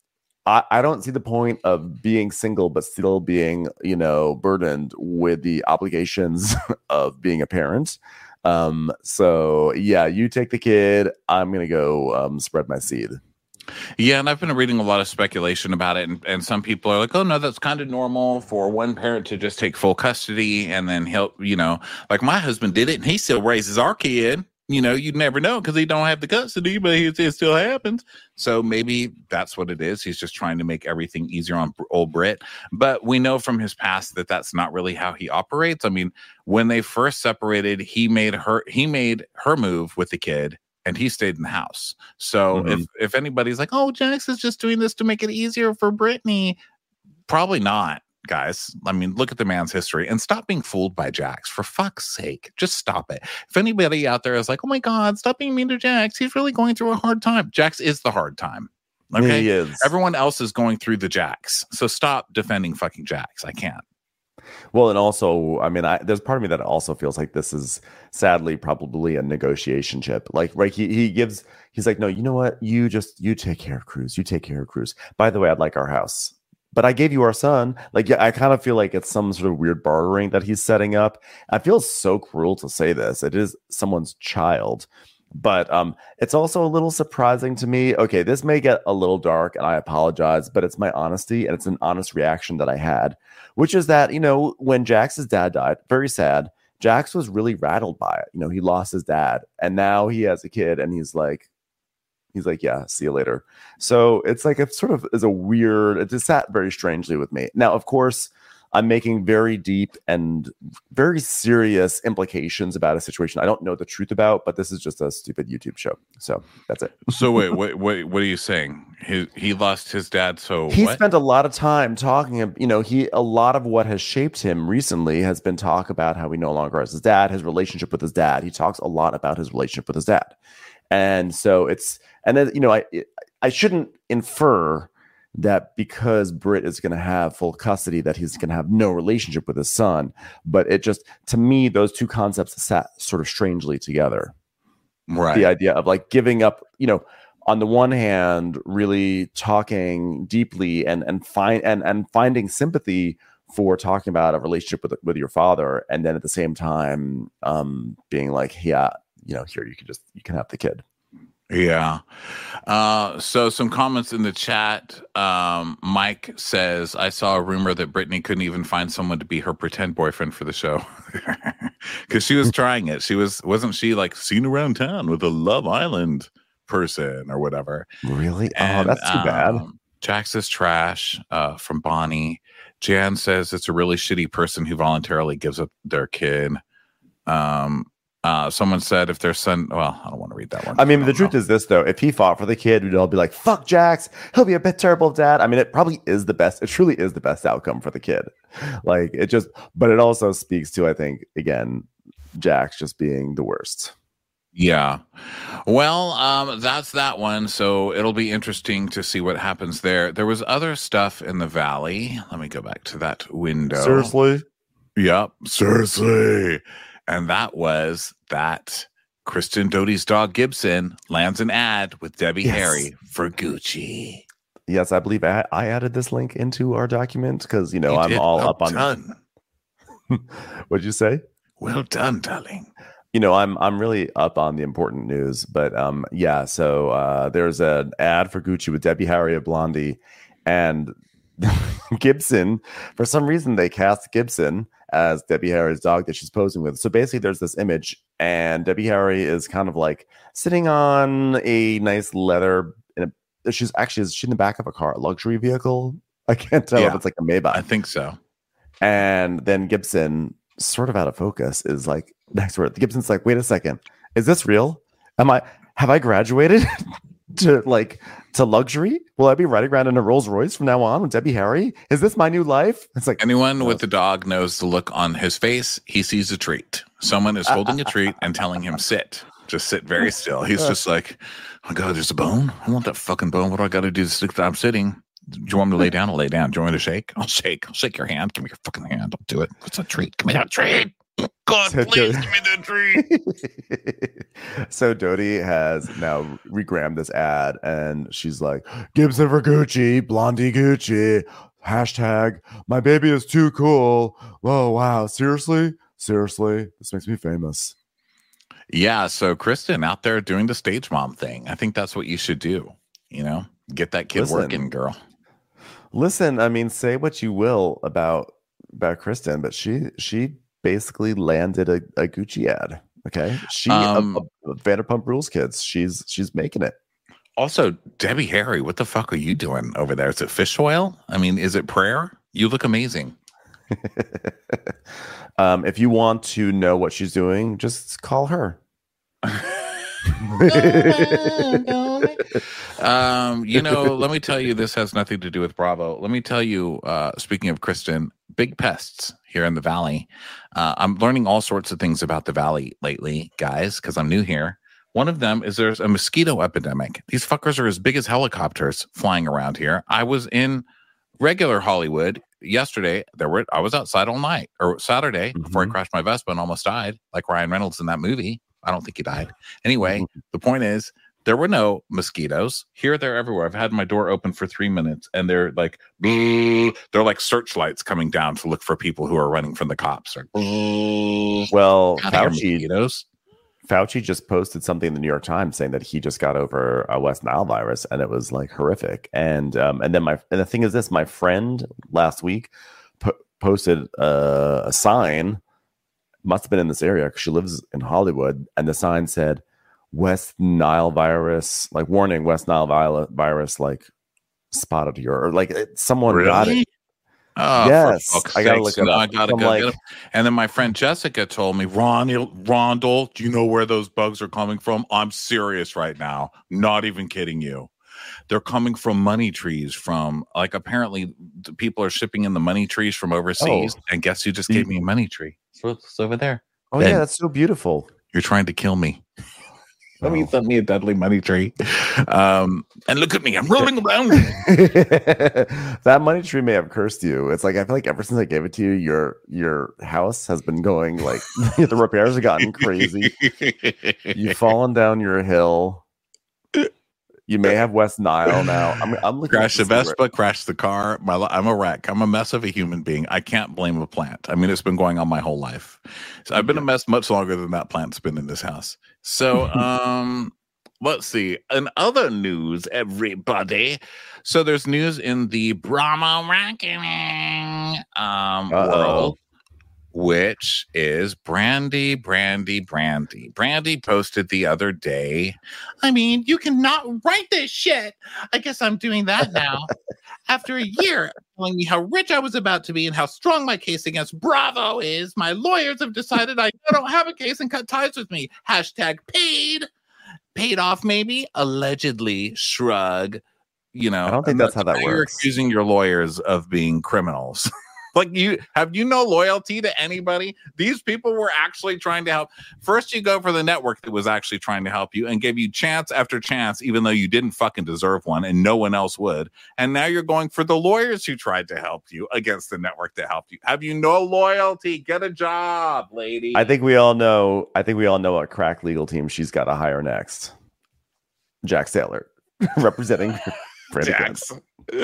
S7: I, I don't see the point of being single, but still being, you know, burdened with the obligations of being a parent. Um, so yeah, you take the kid. I'm going to go um, spread my seed.
S6: Yeah, and I've been reading a lot of speculation about it, and, and some people are like, oh, no, that's kind of normal for one parent to just take full custody and then help, you know, like my husband did it, and he still raises our kid. You know, you'd never know because he don't have the custody, but he, it still happens. So maybe that's what it is. He's just trying to make everything easier on old Brit. But we know from his past that that's not really how he operates. I mean, when they first separated, he made her he made her move with the kid, and he stayed in the house. So
S7: Mhm.
S6: if if anybody's like, oh, Jax is just doing this to make it easier for Brittany, probably not, guys. I mean, look at the man's history and stop being fooled by Jax. For fuck's sake, just stop it. If anybody out there is like, oh my God, stop being mean to Jax, he's really going through a hard time. Jax is the hard time. Okay.
S7: He is.
S6: Everyone else is going through the Jax. So stop defending fucking Jax. I can't.
S7: Well, and also, I mean, I, there's part of me that also feels like this is sadly probably a negotiation chip. Like, right? He he gives. He's like, no, you know what? You just you take care of Cruz. You take care of Cruz. By the way, I'd like our house, but I gave you our son. Like, yeah, I kind of feel like it's some sort of weird bartering that he's setting up. I feel so cruel to say this. It is someone's child. But um, it's also a little surprising to me. Okay, this may get a little dark, and I apologize, but it's my honesty, and it's an honest reaction that I had, which is that, you know, when Jax's dad died, very sad, Jax was really rattled by it. You know, he lost his dad, and now he has a kid, and he's like, he's like, yeah, see you later. So it's like, it sort of is a weird, it just sat very strangely with me. Now, of course, I'm making very deep and very serious implications about a situation I don't know the truth about, but this is just a stupid YouTube show. So that's it.
S6: So wait, wait, wait what are you saying? He he lost his dad. So
S7: He
S6: what?
S7: spent a lot of time talking, you know, he a lot of what has shaped him recently has been talk about how he no longer has his dad, his relationship with his dad. He talks a lot about his relationship with his dad. And so it's, and then, you know, I I shouldn't infer that because Britt is going to have full custody, that he's going to have no relationship with his son. But it just, to me, those two concepts sat sort of strangely together.
S6: Right.
S7: The idea of like giving up, you know, on the one hand, really talking deeply and and find and and finding sympathy for talking about a relationship with with your father, and then at the same time, um, being like, yeah, you know, here you can just you can have the kid.
S6: Yeah. Uh, so some comments in the chat. Um, Mike says, I saw a rumor that Brittany couldn't even find someone to be her pretend boyfriend for the show. Because she was trying it. She was, wasn't she like seen around town with a Love Island person or whatever?
S7: Really?
S6: And,
S7: oh, that's too bad.
S6: Um, Jax is trash uh, from Bonnie. Jan says it's a really shitty person who voluntarily gives up their kid. Um, Uh, someone said if their son, well, I don't want to read that one.
S7: I mean,
S6: I
S7: the truth
S6: know.
S7: is this, though. If he fought for the kid, we'd all be like, fuck Jax. He'll be a bit terrible dad. I mean, it probably is the best. It truly is the best outcome for the kid. Like, it just, but it also speaks to, I think, again, Jax just being the worst.
S6: Yeah. Well, um, that's that one. So it'll be interesting to see what happens there. There was other stuff in the Valley. Let me go back to that window.
S7: Seriously?
S6: Yep. Seriously. And that was that Kristen Doute's dog Gibson lands an ad with Debbie
S7: Yes.
S6: Harry for Gucci.
S7: Yes, I believe I, I added this link into our document because, you know,
S6: You
S7: I'm
S6: did.
S7: all
S6: Well
S7: up on.
S6: done.
S7: What'd you say?
S6: Well done, darling.
S7: You know, I'm I'm really up on the important news, but um, yeah. So uh, there's an ad for Gucci with Debbie Harry of Blondie, and Gibson. For some reason, they cast Gibson as Debbie Harry's dog that she's posing with. So basically, there's this image, and Debbie Harry is kind of like sitting on a nice leather. In a, she's actually is she in the back of a car, a luxury vehicle? I can't tell if
S6: Yeah.
S7: it's like a Maybach.
S6: I think so.
S7: And then Gibson, sort of out of focus, is like next to her. Gibson's like, wait a second, is this real? Am I have I graduated to like to luxury? Will I be riding around in a Rolls Royce from now on with Debbie Harry? Is this my new life? It's like
S6: Anyone with the dog knows the look on his face. He sees a treat. Someone is holding a treat and telling him sit. Just sit very still. He's just like, oh God, there's a bone. I want that fucking bone. What do I got to do to stick that I'm sitting? Do you want me to lay down? I'll lay down. Do you want me to shake? I'll shake. I'll shake your hand. Give me your fucking hand. I'll do it. What's a treat? Give me that treat. God,
S7: So
S6: please
S7: Do-
S6: give me that treat.
S7: So Doty has now regrammed this ad, and she's like, Gibson for Gucci, Blondie Gucci, hashtag my baby is too cool. Whoa, wow, seriously, seriously, this makes me famous.
S6: Yeah, so Kristen out there doing the stage mom thing. I think that's what you should do. You know, get that kid
S7: Listen.
S6: working, girl.
S7: Listen, I mean, say what you will about about Kristen, but she she basically landed a, a Gucci ad. Okay, she
S6: Um,
S7: a, a Vanderpump Rules kids. She's she's making it.
S6: Also, Debbie Harry, what the fuck are you doing over there? Is it fish oil? I mean, is it prayer? You look amazing.
S7: Um, if you want to know what she's doing, just call her.
S6: um, you know, let me tell you, this has nothing to do with Bravo. Let me tell you, uh, speaking of Kristen, big pests here in the Valley. Uh, I'm learning all sorts of things about the Valley lately, guys, because I'm new here. One of them is there's a mosquito epidemic. These fuckers are as big as helicopters flying around here. I was in regular Hollywood yesterday. There were I was outside all night, or Saturday,
S7: Mm-hmm.
S6: before I crashed my Vespa and almost died, like Ryan Reynolds in that movie. I don't think he died. Anyway, the point is, there were no mosquitoes. Here, they're everywhere. I've had my door open for three minutes, and they're like, they're like searchlights coming down to look for people who are running from the cops. Like,
S7: Well,
S6: Out of here,
S7: Fauci,
S6: mosquitoes.
S7: Fauci just posted something in the New York Times saying that he just got over a West Nile virus, and it was like horrific. And um, and then my and the thing is this: my friend last week po- posted uh, a sign. Must have been in this area because she lives in Hollywood, and the sign said West Nile virus, like warning, West Nile vi- virus, like spotted here, or like it, someone got it.
S6: Oh,
S7: Yes,
S6: for fuck's
S7: I gotta
S6: sakes,
S7: look it
S6: no,
S7: up.
S6: I gotta
S7: I'm
S6: go
S7: like-
S6: get 'em. And then my friend Jessica told me, Ron, Rondell, do you know where those bugs are coming from? I'm serious right now. Not even kidding you. They're coming from money trees. From like apparently the people are shipping in the money trees from overseas.
S7: Oh.
S6: And guess who just gave me a money tree? So it's over there.
S7: Oh
S6: Ben,
S7: yeah, that's so beautiful.
S6: you're trying to kill me. Let me send me a deadly money tree. Um, and look at me, I'm rolling around.
S7: That money tree may have cursed you. It's like I feel like ever since I gave it to you, your your house has been going like the repairs have gotten crazy. You've fallen down your hill. You may have West Nile now. I'm I'm looking
S6: Crash the
S7: at this
S6: Vespa, crash the car. My, li- I'm a wreck. I'm a mess of a human being. I can't blame a plant. I mean, it's been going on my whole life. So I've been a mess much longer than that plant's been in this house. So, um, let's see. In other news, everybody. So there's news in the Brahma ranking um,
S7: Uh-oh.
S6: world. which is Brandy, Brandy, Brandy. Brandy posted the other day, I mean, you cannot write this shit. I guess I'm doing that now. After a year telling me how rich I was about to be and how strong my case against Bravo is, my lawyers have decided I don't have a case and cut ties with me. Hashtag paid. Paid off, maybe? Allegedly, shrug. You know,
S7: I don't think that's how that
S6: you're
S7: works.
S6: accusing your lawyers of being criminals. Like, you have you no loyalty to anybody? These people were actually trying to help. First, you go for the network that was actually trying to help you and gave you chance after chance, even though you didn't fucking deserve one and no one else would. And now you're going for the lawyers who tried to help you against the network that helped you. Have you no loyalty? Get a job, lady.
S7: I think we all know. I think we all know what crack legal team she's got to hire next. Jack Saylor, representing Brandy
S6: Jax.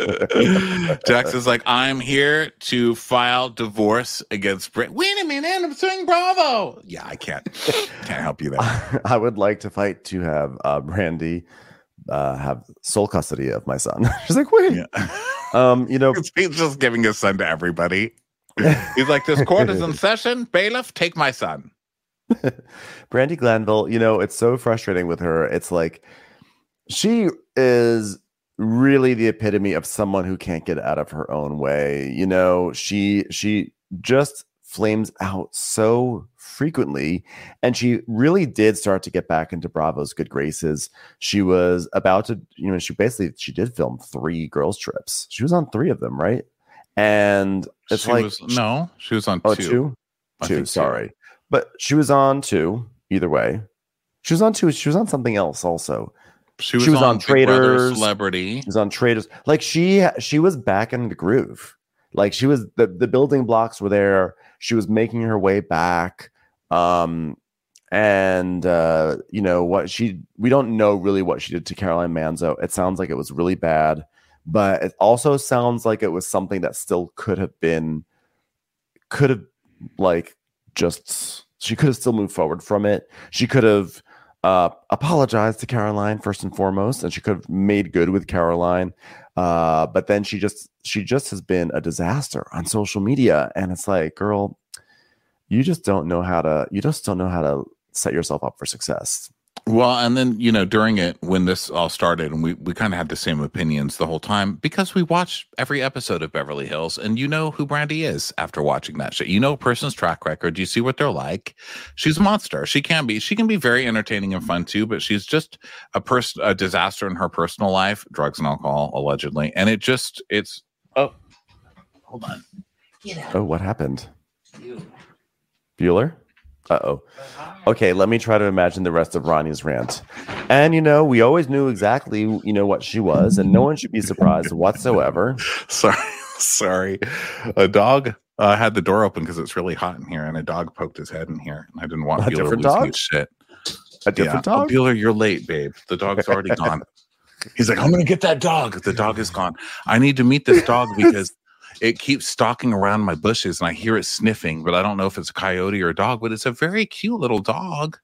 S6: Jax is like, I'm here to file divorce against Brit. Wait a minute, I'm suing Bravo. Yeah, I can't can't help you there.
S7: I would like to fight to have uh, Brandy uh, have sole custody of my son. She's like, wait,
S6: yeah.
S7: um, you know,
S6: he's just giving his son to everybody. He's like, this court is in session. Bailiff, take my son.
S7: Brandy Glanville. You know, it's so frustrating with her. It's like she is really the epitome of someone who can't get out of her own way. You know, she she just flames out so frequently, and she really did start to get back into Bravo's good graces. She was about to, you know, she basically she did film three girls trips. She was on three of them, right? And it's
S6: she
S7: like
S6: was, no, she was on
S7: oh,
S6: two.
S7: two,
S6: I
S7: two.
S6: think
S7: Sorry, but she was on two. Either way, she was on two. She was on something else also.
S6: She was,
S7: she was
S6: on,
S7: on
S6: Big Brother
S7: Traders.
S6: Celebrity.
S7: She was on Traders. Like she, she was back in the groove. Like she was, the, the building blocks were there. She was making her way back. Um, and uh, you know what she, we don't know really what she did to Caroline Manzo. It sounds like it was really bad, but it also sounds like it was something that still could have been, could have like just, she could have still moved forward from it. She could have Uh, apologized to Caroline first and foremost, and she could have made good with Caroline. Uh, but then she just she just has been a disaster on social media, and it's like, girl, you just don't know how to you just don't know how to set yourself up for success.
S6: Well, and then, you know, during it, when this all started, and we, we kind of had the same opinions the whole time because we watched every episode of Beverly Hills, and you know who Brandy is after watching that shit. You know a person's track record. You see what they're like. She's a monster. She can be. She can be very entertaining and fun too, but she's just a person, a disaster in her personal life, drugs and alcohol, allegedly. And it just, it's, oh, hold on.
S7: Get out. Oh, what happened? Bueller? Uh-oh. Okay, let me try to imagine the rest of Ronnie's rant. And, you know, we always knew exactly, you know, what she was, and no one should be surprised whatsoever.
S6: Sorry. Sorry. A dog uh, had the door open because it's really hot in here, and a dog poked his head in here, and I didn't want
S7: A
S6: Bueller
S7: different
S6: losing
S7: dog?
S6: his shit.
S7: A different
S6: yeah.
S7: dog?
S6: Oh, Bueller, you're late, babe. The dog's already gone. He's like, I'm going to get that dog. The dog is gone. I need to meet this dog because it keeps stalking around my bushes and I hear it sniffing, but I don't know if it's a coyote or a dog, but it's a very cute little dog.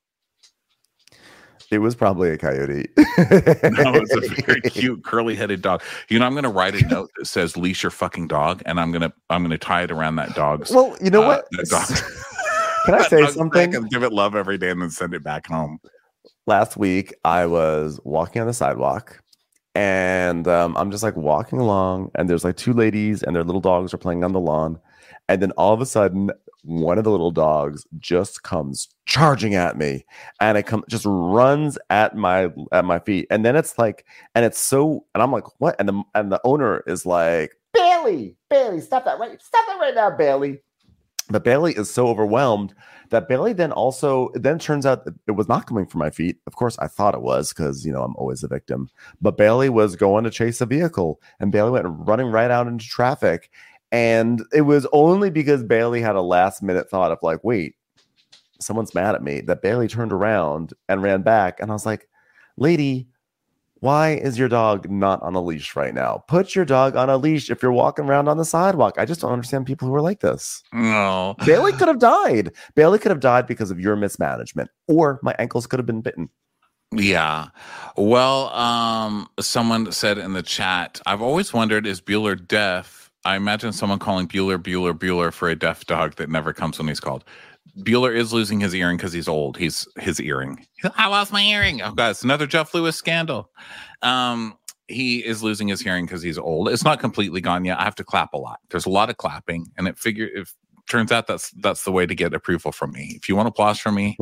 S7: It was probably a coyote.
S6: No, it's a very cute curly-headed dog. You know, I'm going to write a note that says "leash your fucking dog," and I'm going to I'm going to tie it around that dog's.
S7: Well, you know
S6: uh,
S7: what?
S6: that dog.
S7: Can I
S6: That
S7: say
S6: dog's
S7: something?
S6: neck and give it love every day and then send it back home.
S7: Last week, I was walking on the sidewalk, and um, I'm just like walking along, and there's like two ladies and their little dogs are playing on the lawn, and then all of a sudden, one of the little dogs just comes charging at me, and it comes just runs at my at my feet, and then it's like, and it's so, and I'm like, what? And the and the owner is like, Bailey, Bailey, stop that right, stop that right now, Bailey. But Bailey is so overwhelmed that Bailey then also, it then turns out that it was not coming from my feet. Of course, I thought it was because, you know, I'm always a victim. But Bailey was going to chase a vehicle, and Bailey went running right out into traffic. And it was only because Bailey had a last minute thought of like, wait, someone's mad at me, that Bailey turned around and ran back. And I was like, lady, why is your dog not on a leash right now? Put your dog on a leash if you're walking around on the sidewalk. I just don't understand people who are like this.
S6: No.
S7: Bailey could have died. Bailey could have died because of your mismanagement, or my ankles could have been bitten.
S6: Yeah. Well, um, someone said in the chat, I've always wondered, is Bueller deaf? I imagine someone calling Bueller, Bueller, Bueller for a deaf dog that never comes when he's called. Bueller is losing his earring because he's old. He's his earring. I lost my earring. Oh, God, it's another Jeff Lewis scandal. Um, he is losing his hearing because he's old. It's not completely gone yet. I have to clap a lot. There's a lot of clapping, and it figure it turns out that's that's the way to get approval from me. If you want applause from me,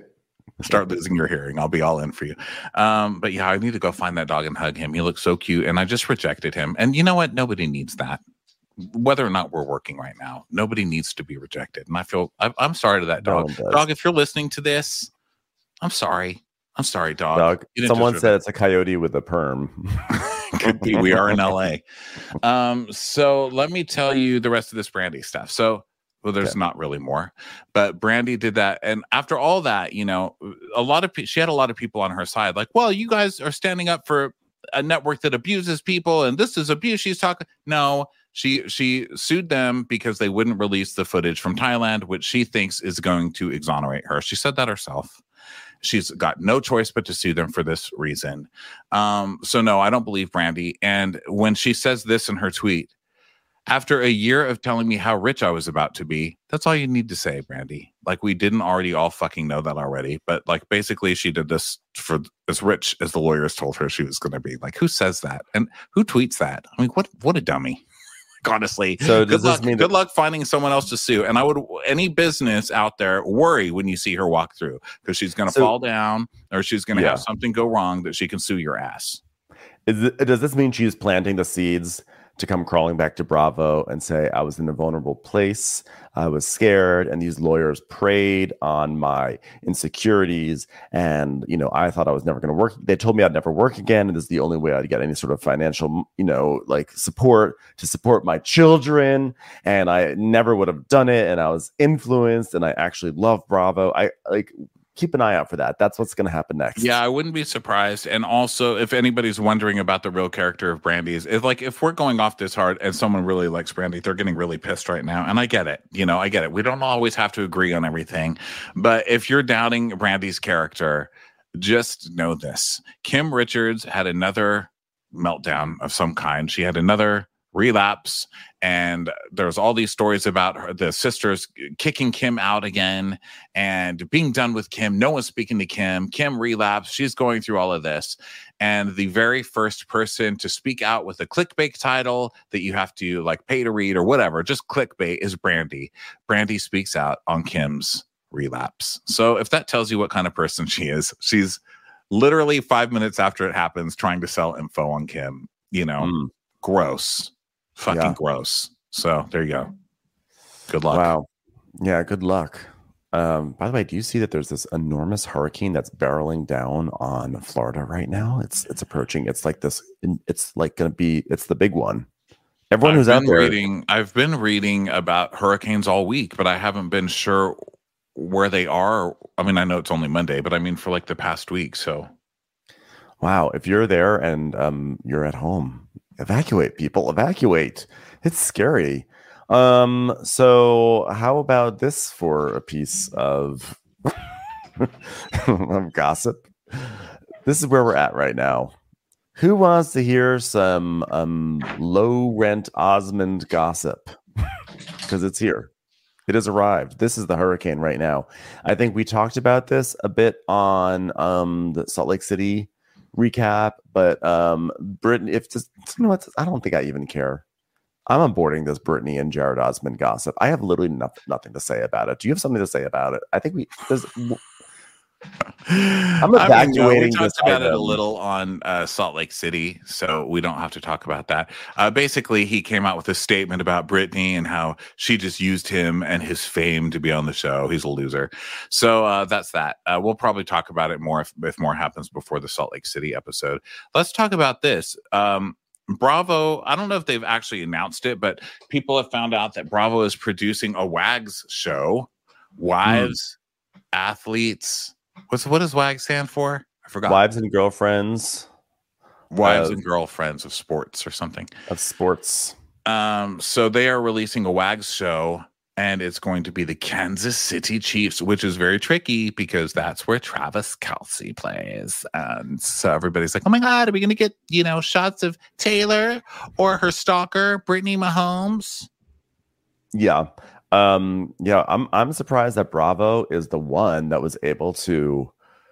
S6: start losing your hearing. I'll be all in for you. Um, but yeah, I need to go find that dog and hug him. He looks so cute, and I just rejected him. And you know what? Nobody needs that. Whether or not we're working right now, nobody needs to be rejected. And I feel I, I'm sorry to that dog. No dog, if you're listening to this, I'm sorry. I'm sorry, dog.
S7: Dog. Someone said it's a coyote with a perm.
S6: Could be. We are in L A. Um, so let me tell you the rest of this Brandy stuff. So, well, there's yeah. not really more, but Brandy did that. And after all that, you know, a lot of pe- she had a lot of people on her side. Like, well, you guys are standing up for a network that abuses people, and this is abuse. She's talking. No, she she sued them because they wouldn't release the footage from Thailand, which she thinks is going to exonerate her. She said that herself. She's got no choice but to sue them for this reason. Um, so no, I don't believe Brandy. And when she says this in her tweet, after a year of telling me how rich I was about to be, that's all you need to say, Brandy. Like, we didn't already all fucking know that already. But like, basically she did this for as rich as the lawyers told her she was going to be. Like, who says that? And who tweets that? I mean, what, what a dummy. Honestly,
S7: so
S6: good luck.
S7: Mean
S6: good
S7: that-
S6: luck finding someone else to sue. And I would, any business out there, worry when you see her walk through, because she's going to so, fall down or she's going to yeah. have something go wrong that she can sue your ass.
S7: Is it, does this mean she's planting the seeds to come crawling back to Bravo and say, I was in a vulnerable place, I was scared, and these lawyers preyed on my insecurities, and, you know, I thought I was never going to work. They told me I'd never work again, and this is the only way I'd get any sort of financial, you know, like support to support my children, and I never would have done it, and I was influenced, and I actually love Bravo. I, like... Keep an eye out for that. That's what's going to happen next.
S6: Yeah, I wouldn't be surprised. And also, if anybody's wondering about the real character of Brandy, is if, like, if we're going off this hard and someone really likes Brandy, they're getting really pissed right now. And I get it. You know, I get it. We don't always have to agree on everything. But if you're doubting Brandy's character, just know this. Kim Richards had another meltdown of some kind. She had another relapse, and there's all these stories about her, the sisters kicking Kim out again and being done with Kim. No one's speaking to Kim. Kim relapsed. She's going through all of this, and the very first person to speak out with a clickbait title that you have to like pay to read or whatever, just clickbait, is Brandy. Brandy speaks out on Kim's relapse. So if that tells you what kind of person she is, she's literally five minutes after it happens trying to sell info on Kim. You know, mm. gross. Fucking yeah. gross. So there you go. Good luck.
S7: Wow. Yeah, good luck. Um, by the way, do you see that there's this enormous hurricane that's barreling down on Florida right now? It's it's approaching. It's like this. It's like going to be. It's the big one. Everyone
S6: I've
S7: who's out there.
S6: Reading, I've been reading about hurricanes all week, but I haven't been sure where they are. I mean, I know it's only Monday, but I mean for like the past week. So,
S7: wow. If you're there and um, you're at home, evacuate, people. Evacuate. It's scary. Um, so how about this for a piece of, of gossip? This is where we're at right now. Who wants to hear some um, low rent Osmond gossip? Because it's here. It has arrived. This is the hurricane right now. I think we talked about this a bit on um, the Salt Lake City recap, but um, Brittany, if just, you know what, I don't think I even care. I'm onboarding this Brittany and Jared Osmond gossip. I have literally nothing, nothing to say about it. Do you have something to say about it? I think we. There's, I'm evacuating.
S6: I mean, no, we talked
S7: this
S6: about
S7: item.
S6: it a little on uh, Salt Lake City, so we don't have to talk about that. Uh, basically, he came out with a statement about Brittany and how she just used him and his fame to be on the show. He's a loser. So uh, that's that. Uh, we'll probably talk about it more if, if more happens before the Salt Lake City episode. Let's talk about this. Um, Bravo, I don't know if they've actually announced it, but people have found out that Bravo is producing a WAGS show. Wives, mm. athletes. What's what does WAG stand for? I forgot.
S7: Wives and girlfriends.
S6: Wives
S7: uh,
S6: and girlfriends of sports or something.
S7: Of sports.
S6: Um, so they are releasing a WAGS show and it's going to be the Kansas City Chiefs, which is very tricky because that's where Travis Kelce plays. And so everybody's like, oh my God, are we going to get, you know, shots of Taylor or her stalker, Brittany Mahomes?
S7: Yeah. Um, yeah, I'm I'm surprised that Bravo is the one that was able to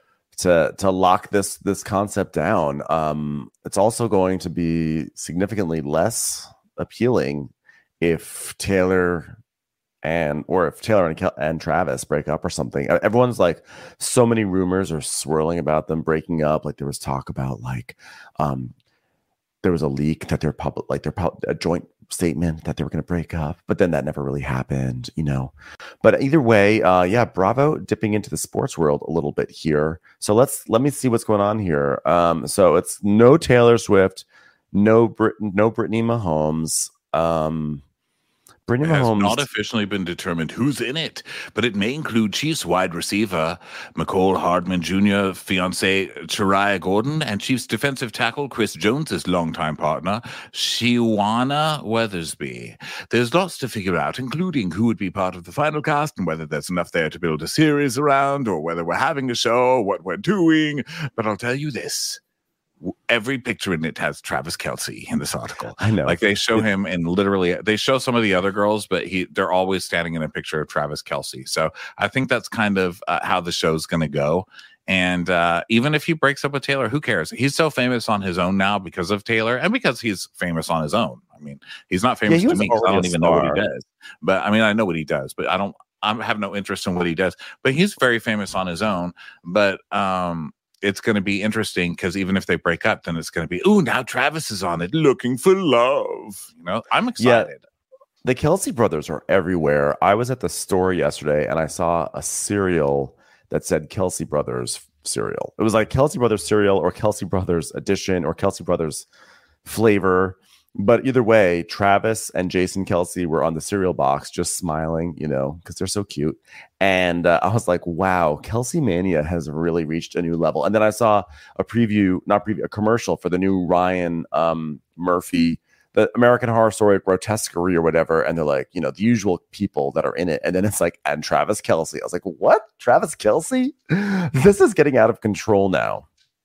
S7: to to lock this this concept down. Um, it's also going to be significantly less appealing if Taylor and or if Taylor and, Kel- and Travis break up or something. Everyone's like, so many rumors are swirling about them breaking up. Like there was talk about like um there was a leak that they're public, like they're pub- a joint statement that they were going to break up, but then that never really happened, you know. But either way, uh, yeah, Bravo dipping into the sports world a little bit here. So let's let me see what's going on here. Um, so it's no Taylor Swift, no Brit- no Brittany Mahomes. Um, Brittany
S6: It has
S7: Mahomes
S6: not officially been determined who's in it, but it may include Chiefs wide receiver McCole Hardman Junior, fiance Chariah Gordon, and Chiefs defensive tackle Chris Jones's longtime partner, Shiwana Weathersby. There's lots to figure out, including who would be part of the final cast and whether there's enough there to build a series around or whether we're having a show or what we're doing. But I'll tell you this. Every picture in it has Travis Kelce in this article.
S7: I know.
S6: Like they show him in literally, they show some of the other girls, but he they're always standing in a picture of Travis Kelce. So I think that's kind of uh, how the show's going to go. And uh, even if he breaks up with Taylor, who cares? He's so famous on his own now because of Taylor and because he's famous on his own. I mean, he's not famous
S7: Yeah, he
S6: to
S7: was
S6: me because I
S7: already
S6: don't
S7: a
S6: even know what he
S7: star.
S6: does. But I mean, I know what he does, but I don't, I have no interest in what he does. But he's very famous on his own. But, um, it's going to be interesting because even if they break up, then it's going to be, ooh, now Travis is on it looking for love. You know, I'm excited.
S7: Yeah, the Kelce brothers are everywhere. I was at the store yesterday and I saw a cereal that said Kelce Brothers cereal. It was like Kelce Brothers cereal or Kelce Brothers edition or Kelce Brothers flavor. But either way, Travis and Jason Kelce were on the cereal box just smiling, you know, because they're so cute. And uh, I was like, wow, Kelce Mania has really reached a new level. And then I saw a preview, not preview, a commercial for the new Ryan um, Murphy, the American Horror Story Grotesquerie or whatever. And they're like, you know, the usual people that are in it. And then it's like, and Travis Kelce. I was like, what? Travis Kelce? This is getting out of control now.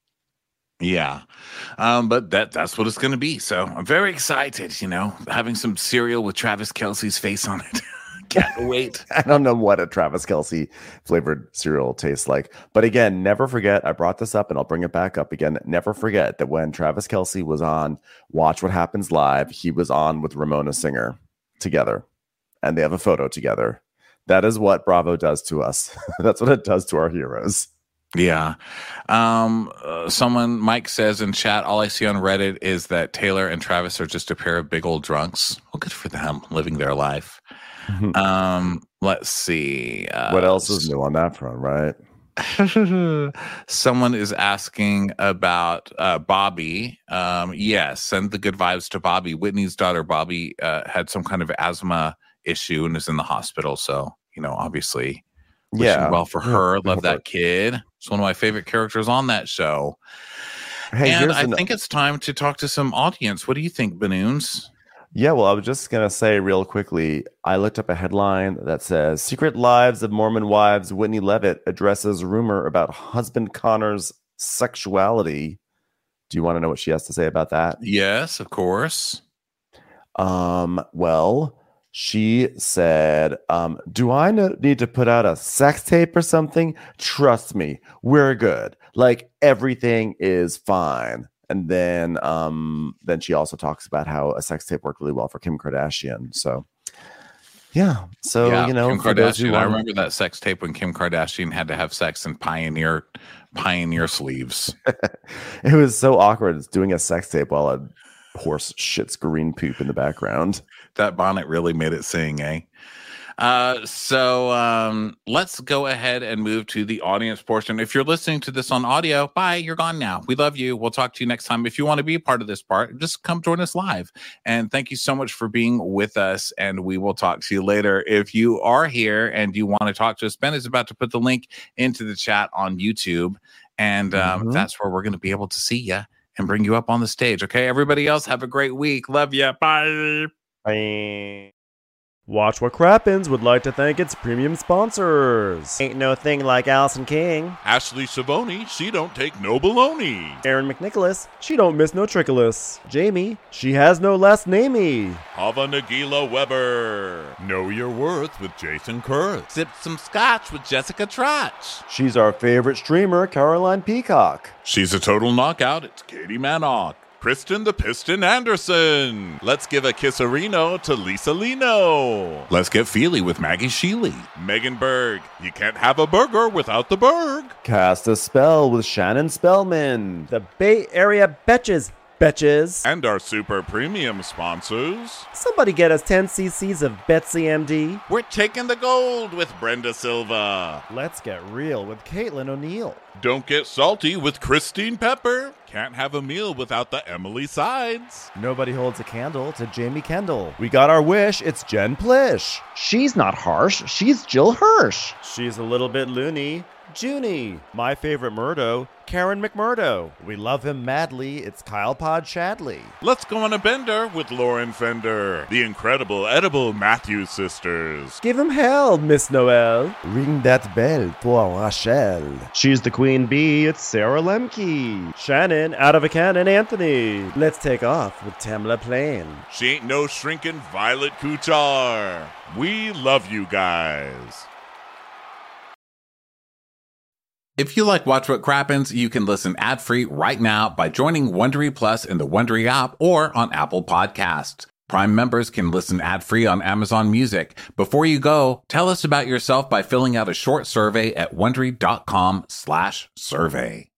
S6: Yeah. Um, but that that's what it's going to be. So I'm very excited, you know, having some cereal with Travis Kelce's face on it. Can't wait.
S7: I don't know what a Travis Kelce flavored cereal tastes like. But again, never forget, I brought this up and I'll bring it back up again. Never forget that when Travis Kelce was on Watch What Happens Live, he was on with Ramona Singer together. And they have a photo together. That is what Bravo does to us. That's what it does to our heroes.
S6: Yeah. Um, uh, someone, Mike says in chat, all I see on Reddit is that Taylor and Travis are just a pair of big old drunks. Well, good for them, living their life. um, let's see. Uh,
S7: What else is new on that front, right?
S6: Someone is asking about uh, Bobby. Um, yes, send the good vibes to Bobby. Whitney's daughter, Bobby, uh, had some kind of asthma issue and is in the hospital. So, you know, obviously, wishing
S7: Yeah.
S6: well for her. Love that kid. It's one of my favorite characters on that show.
S7: Hey,
S6: and
S7: here's
S6: I
S7: an-
S6: think it's time to talk to some audience. What do you think, Banoons?
S7: Yeah, well, I was just going to say real quickly, I looked up a headline that says, Secret Lives of Mormon Wives, Whitney Levitt addresses rumor about husband Connor's sexuality. Do you want to know what she has to say about that?
S6: Yes, of course.
S7: Um, well, she said, um, do I no- need to put out a sex tape or something? Trust me, we're good. Like, everything is fine. And then um, then she also talks about how a sex tape worked really well for Kim Kardashian. So, yeah. So,
S6: yeah,
S7: you know,
S6: Kim
S7: for those who
S6: Kardashian. I
S7: wanna-
S6: remember that sex tape when Kim Kardashian had to have sex in pioneer pioneer sleeves.
S7: it was so awkward. It's doing a sex tape while a horse shits green poop in the background.
S6: That bonnet really made it sing, eh? Uh, so um, let's go ahead and move to the audience portion. If you're listening to this on audio, bye, you're gone now. We love you. We'll talk to you next time. If you want to be a part of this part, just come join us live. And thank you so much for being with us. And we will talk to you later. If you are here and you want to talk to us, Ben is about to put the link into the chat on YouTube. And um,
S7: Mhm.
S6: that's where we're going to be able to see you and bring you up on the stage. Okay, everybody else, have a great week. Love you. Bye.
S7: Bye.
S15: Watch What Crappens would like to thank its premium sponsors.
S16: Ain't no thing like Allison King.
S17: Ashley Savoni, she don't take no baloney.
S16: Aaron McNicholas,
S15: she don't miss no trickolas. Jamie, she has no last namey.
S17: Hava Nagila Weber. Know your worth with Jason Kurth.
S9: Sip some scotch with Jessica Trotch.
S15: She's our favorite streamer, Caroline Peacock.
S17: She's a total knockout. It's Katie Manock. Kristen the Piston Anderson. Let's give a kisserino to Lisa Lino.
S6: Let's get feely with Maggie Sheely.
S17: Megan Berg. You can't have a burger without the Berg.
S15: Cast a spell with Shannon Spellman. The Bay Area Betches. Betches.
S17: And our super premium sponsors.
S16: Somebody get us ten cc's of Betsy M D.
S17: We're taking the gold with Brenda Silva.
S15: Let's get real with Caitlin O'Neill.
S17: Don't get salty with Christine Pepper. Can't have a meal without the Emily Sides.
S15: Nobody holds a candle to Jamie Kendall. We got our wish. It's Jen Plish.
S16: She's not harsh. She's Jill Hirsch.
S15: She's a little bit loony. Junie. My favorite Murdo, Karen McMurdo. We love him madly. It's Kyle Pod Shadley.
S17: Let's go on a bender with Lauren Fender. The incredible edible Matthews sisters.
S16: Give him hell, Miss Noel.
S15: Ring that bell for Rachel.
S16: She's the queen bee. It's Sarah Lemke.
S15: Shannon, out of a cannon, Anthony. Let's take off with Tamla Plain.
S17: She ain't no shrinking Violet Kuchar. We love you guys.
S6: If you like Watch What Crappens, you can listen ad-free right now by joining Wondery Plus in the Wondery app or on Apple Podcasts. Prime members can listen ad-free on Amazon Music. Before you go, tell us about yourself by filling out a short survey at Wondery.com slash survey.